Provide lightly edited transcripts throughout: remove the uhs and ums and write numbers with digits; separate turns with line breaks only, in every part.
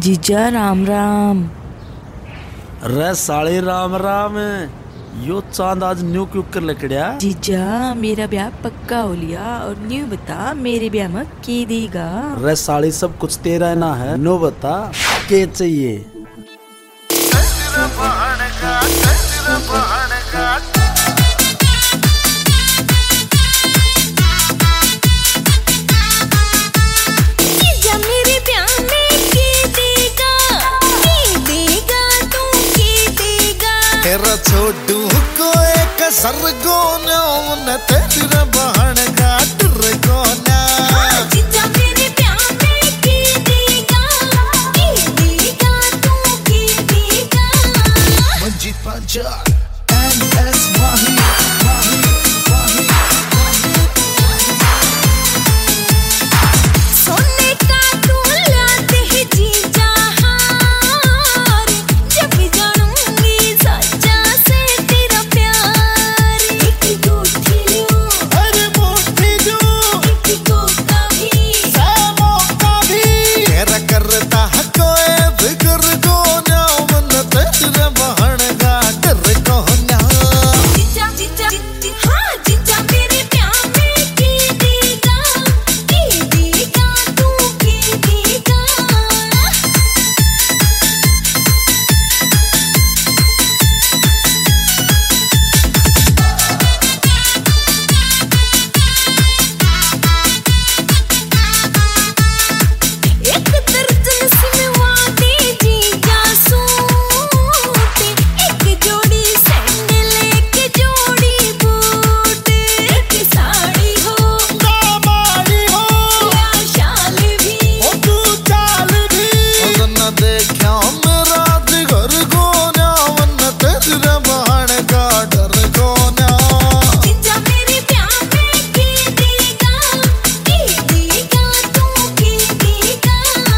जीजा राम राम।
रे साले राम राम। यो चांद आज न्यू क्यों कर लकड़िया?
जीजा मेरा ब्याह पक्का हो लिया और न्यू बता मेरे ब्याह में के देगा?
रे साली सब कुछ तेरा ना है, नो बता के चाहिए?
तेरा छोटू को एक सरगो न तेरा बहन का डर ना
जीजा मेरे प्यार में की देगा तू की देगा।
मंजीत पंचाल NS माही
सोने का तू लाते है जीजा हार, जब जानूंगी सच्चा से तेरा प्यार। एक मुट्ठी लो
अरे मुट्ठी जो
एक कोका भी
सामो का भी तेरा करता है कोई फिक्र को ना मन तेरा बहन का डर को ना।
जीजा जीजा हाँ जीजा मेरे प्यार में की देगा तू की देगा। एक दर्जन सिलवाते जीजा सूट, एक जोड़ी सैंडल एक जोड़ी बूट, एक साड़ी हो
दामाड़ी हो
या शाल भी
ओ तू चाल भी न देखा मेरा जिगर को ना मन तेरा बहन का डर को ना।
जीजा मेरे प्यार में की देगा तू की देगा।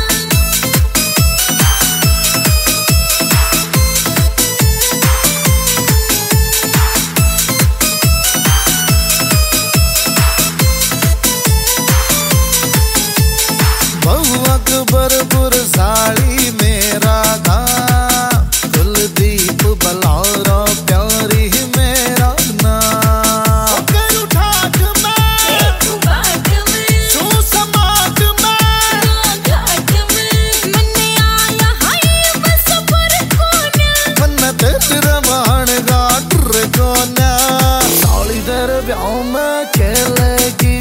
बहु अकबरपुर साड़ी मेरा था कुलदीप बलौरा प्यारी मेरा नाम उठाक में
एक बाट में
तू समाज में
घाट में मन्ने आया है बस पर कोना।
मन तेरा बहन का डर को ना। साली तेरे ब्याह में खेलेगी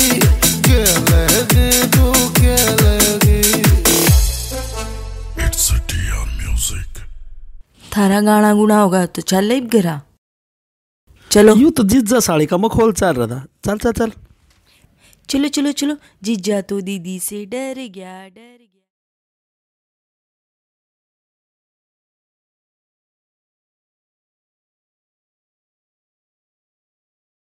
तू खेलेगी। It's a Dia music.
थारा गाना गुना होगा तो चल ले घरा। चलो
यू तो जीजा साली का मखौल चल रहा था। चल चल चल।
चलो चलो चलो, जीजा तो दीदी से डर गया।